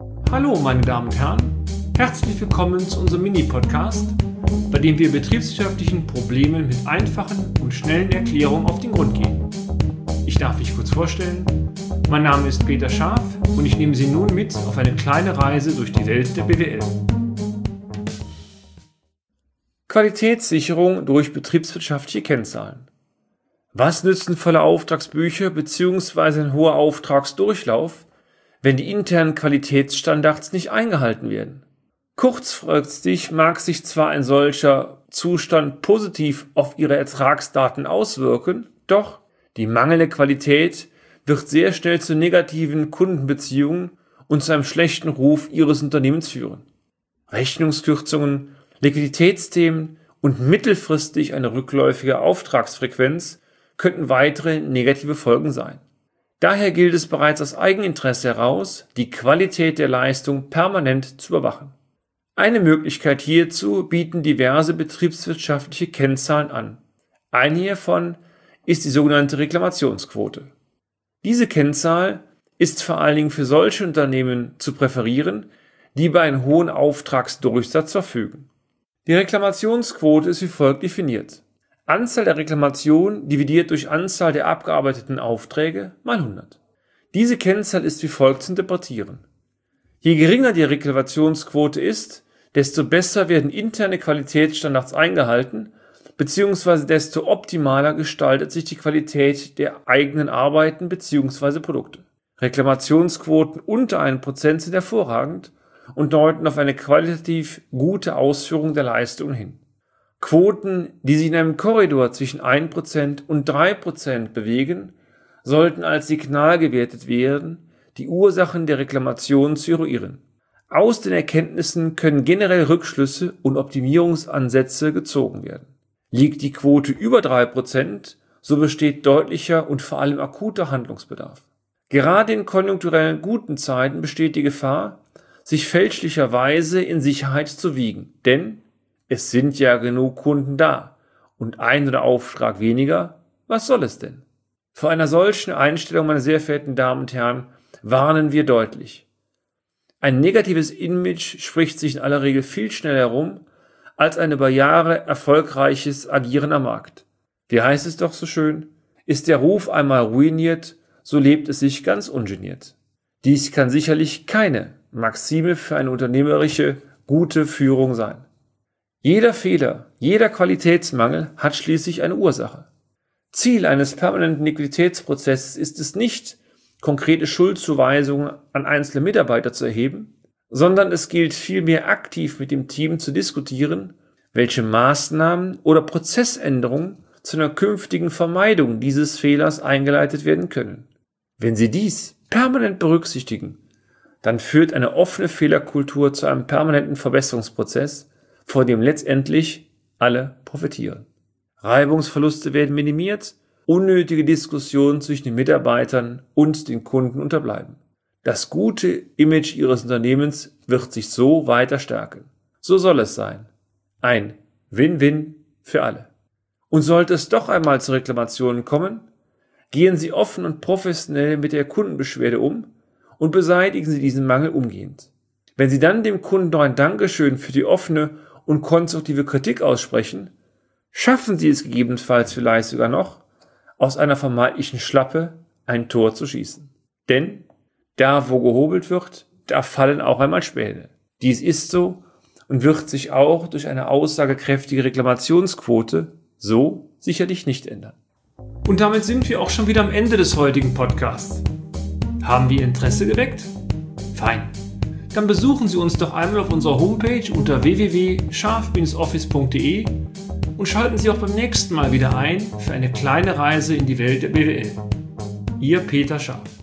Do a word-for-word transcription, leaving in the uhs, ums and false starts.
Hallo meine Damen und Herren, herzlich willkommen zu unserem Mini-Podcast, bei dem wir betriebswirtschaftlichen Problemen mit einfachen und schnellen Erklärungen auf den Grund gehen. Ich darf mich kurz vorstellen, mein Name ist Peter Scharf und ich nehme Sie nun mit auf eine kleine Reise durch die Welt der B W L. Qualitätssicherung durch betriebswirtschaftliche Kennzahlen. Was nützen volle Auftragsbücher bzw. ein hoher Auftragsdurchlauf, wenn die internen Qualitätsstandards nicht eingehalten werden? Kurzfristig mag sich zwar ein solcher Zustand positiv auf Ihre Ertragsdaten auswirken, doch die mangelnde Qualität wird sehr schnell zu negativen Kundenbeziehungen und zu einem schlechten Ruf Ihres Unternehmens führen. Rechnungskürzungen, Liquiditätsthemen und mittelfristig eine rückläufige Auftragsfrequenz könnten weitere negative Folgen sein. Daher gilt es bereits aus Eigeninteresse heraus, die Qualität der Leistung permanent zu überwachen. Eine Möglichkeit hierzu bieten diverse betriebswirtschaftliche Kennzahlen an. Eine hiervon ist die sogenannte Reklamationsquote. Diese Kennzahl ist vor allen Dingen für solche Unternehmen zu präferieren, die über einen hohen Auftragsdurchsatz verfügen. Die Reklamationsquote ist wie folgt definiert: Anzahl der Reklamationen dividiert durch Anzahl der abgearbeiteten Aufträge mal hundert. Diese Kennzahl ist wie folgt zu interpretieren: Je geringer die Reklamationsquote ist, desto besser werden interne Qualitätsstandards eingehalten, beziehungsweise desto optimaler gestaltet sich die Qualität der eigenen Arbeiten bzw. Produkte. Reklamationsquoten unter einem Prozent sind hervorragend und deuten auf eine qualitativ gute Ausführung der Leistungen hin. Quoten, die sich in einem Korridor zwischen ein Prozent und drei Prozent bewegen, sollten als Signal gewertet werden, die Ursachen der Reklamation zu eruieren. Aus den Erkenntnissen können generell Rückschlüsse und Optimierungsansätze gezogen werden. Liegt die Quote über drei Prozent, so besteht deutlicher und vor allem akuter Handlungsbedarf. Gerade in konjunkturellen guten Zeiten besteht die Gefahr, sich fälschlicherweise in Sicherheit zu wiegen, denn es sind ja genug Kunden da und ein oder Auftrag weniger, was soll es denn? Vor einer solchen Einstellung, meine sehr verehrten Damen und Herren, warnen wir deutlich. Ein negatives Image spricht sich in aller Regel viel schneller herum, als ein über Jahre erfolgreiches Agieren am Markt. Wie heißt es doch so schön? Ist der Ruf einmal ruiniert, so lebt es sich ganz ungeniert. Dies kann sicherlich keine Maxime für eine unternehmerische, gute Führung sein. Jeder Fehler, jeder Qualitätsmangel hat schließlich eine Ursache. Ziel eines permanenten Liquiditätsprozesses ist es nicht, konkrete Schuldzuweisungen an einzelne Mitarbeiter zu erheben, sondern es gilt vielmehr aktiv mit dem Team zu diskutieren, welche Maßnahmen oder Prozessänderungen zu einer künftigen Vermeidung dieses Fehlers eingeleitet werden können. Wenn Sie dies permanent berücksichtigen, dann führt eine offene Fehlerkultur zu einem permanenten Verbesserungsprozess, vor dem letztendlich alle profitieren. Reibungsverluste werden minimiert, unnötige Diskussionen zwischen den Mitarbeitern und den Kunden unterbleiben. Das gute Image Ihres Unternehmens wird sich so weiter stärken. So soll es sein. Ein Win-Win für alle. Und sollte es doch einmal zu Reklamationen kommen, gehen Sie offen und professionell mit der Kundenbeschwerde um und beseitigen Sie diesen Mangel umgehend. Wenn Sie dann dem Kunden noch ein Dankeschön für die offene und konstruktive Kritik aussprechen, schaffen Sie es gegebenenfalls vielleicht sogar noch, aus einer vermeintlichen Schlappe ein Tor zu schießen. Denn da, wo gehobelt wird, da fallen auch einmal Späne. Dies ist so und wird sich auch durch eine aussagekräftige Reklamationsquote so sicherlich nicht ändern. Und damit sind wir auch schon wieder am Ende des heutigen Podcasts. Haben wir Interesse geweckt? Fein. Dann besuchen Sie uns doch einmal auf unserer Homepage unter w w w punkt scharf Bindestrich office punkt d e und schalten Sie auch beim nächsten Mal wieder ein für eine kleine Reise in die Welt der B W L. Ihr Peter Scharf.